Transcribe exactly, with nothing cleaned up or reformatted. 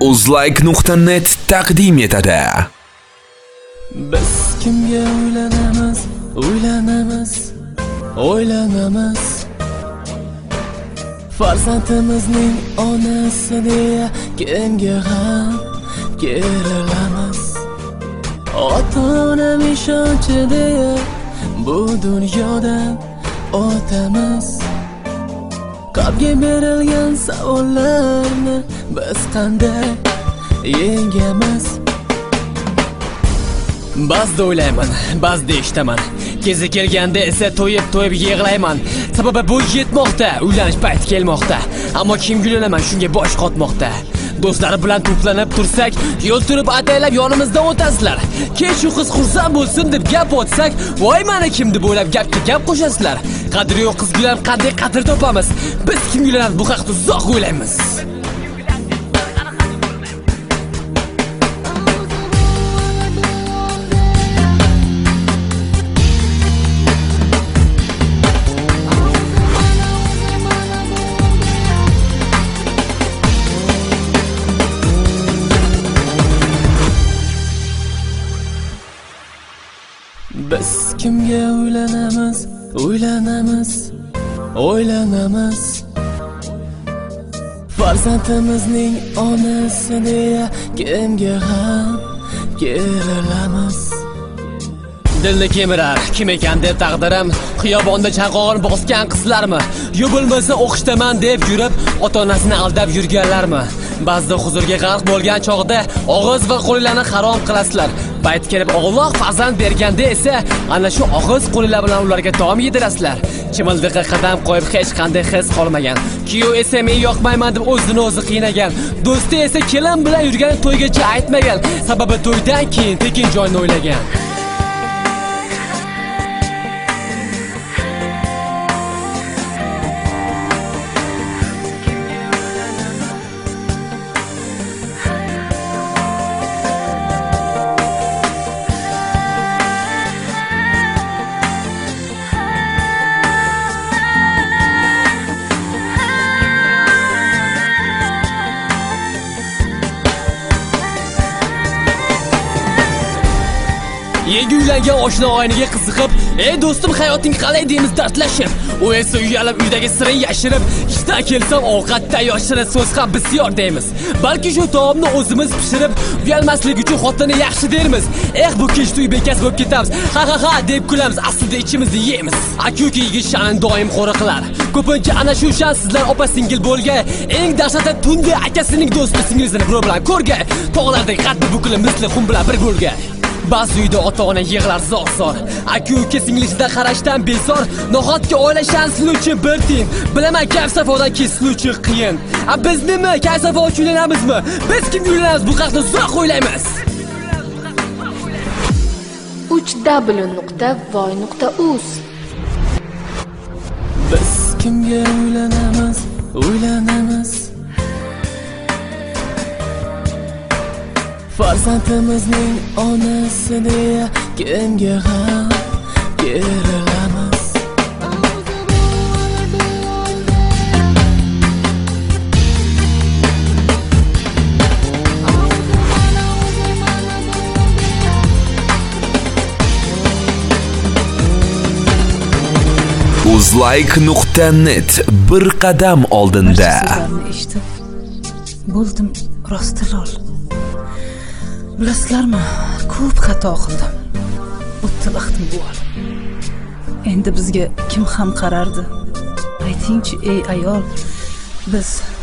uzlike nuqta net taqdim etadi. Biz kimga o'ylanamiz, o'ylanamiz, o'ylanamiz. Farzandimizning onasi deya kimga ham kerilamiz. Ota-onam ishonchi deya bu dunyodan o'tamiz. Qalbga berilgan savollarni biz qanday yengamiz? Ba'zida o'ylayman, ba'zida eshitaman. Kezi kelganda esa to'yib-to'yib yig'layman. Sababi bu yetmoqda, uylanish payti kelmoqda. Ammo kimga uylanaman, shunga bosh qotmoqda. Do'stlar bilan to'planib tursak, yo'l turib ataylab yonimizdan o'tasizlar. Keyin shu qiz xursand bo'lsin deb gap otsak, voy mana kim deb o'ylab gapga gap qo'shasizlar. Qadri yo'q qizga ham qanday qadr topamiz? Biz kimga uylanamiz, bu haqda uzoq o'ylaymiz. Biz kimga o'ylanamiz, o'ylanamiz, o'ylanamiz. Farzandimizning onasi deya kimga ham kerilamiz. Dilni kemirar, kim ekan deb taqdirim, xiyobonda chanqog'ini bosgan qizlarmi? Yo bo'lmasa o'qishdaman deb yurib, ota-onasini aldab yurganlarmi? Ba'zida huzurga g'arq bo'lgan chog'da og'iz va qo'llarni harom qilasizlar. Bayt kelib Alloh farzand berganda esa ana shu og'iz qo'llar bilan ularga taom yedirasizlar. Chimildiqqa qadam qo'yib hech qanday his qolmagan. Kuyov esa men yoqmayman deb o'zini o'zi qiynagan. Do'sti esa kelin bilan yurgan to'ygacha aytmagan. Sababi to'ydan keyin tekin joyni o'ylagan. Yangi uylangan oshna oyniga qiziqib, "Ey do'stim, hayoting qalay?" deymiz dardlashib. U esa uyalib uydagi sirini yashirib, "Ishdan kelsam ovqat tayyor, shirin so'z ham bisyor" deymiz. Balki shu taomni o'zimiz pishirib, uyalmaslik uchun xotini yaxshi dermiz. Eh, bu kech to'y bekas bo'lib ketamiz. Ha ha ha deb kulamiz, aslida ichimizda yeymiz. Aka-ukaga sha'ni doim qo'riqlar. Ko'pincha ana shu shan sizlar opa-singil bo'lgan, eng dahshatli tunda akasining do'sti singlisini birov bilan ko'rgan, tog'lardagi qaddi bukilib misli xum bilan bir bo'lgan. Ba'zi uyda ota-ona yig'lar zor-zor, aka-uka singlisidan qarashdan bezor. Nahotki oila shansli uchun bir tiyin, bilaman kayf-safodan kesili uchun qiyin. A biz nima, kayf-safo uchun uylanamizmi? Biz kimga uylanamiz, bu haqda uzoq o'ylaymiz. uch w nuqta voy nuqta uz Biz kimga uylanamiz, uylanamiz. Farzandimizning onasi deya kimga ham kerilamiz. uzlike nuqta net bir qadam oldinda. Bo'ldim rosti lol. Bilasizlarmi, ko'p xato qildim. O'tdi vaqtim bu. Endi bizga kim ham qarardi? Aytingchi ey ayol, biz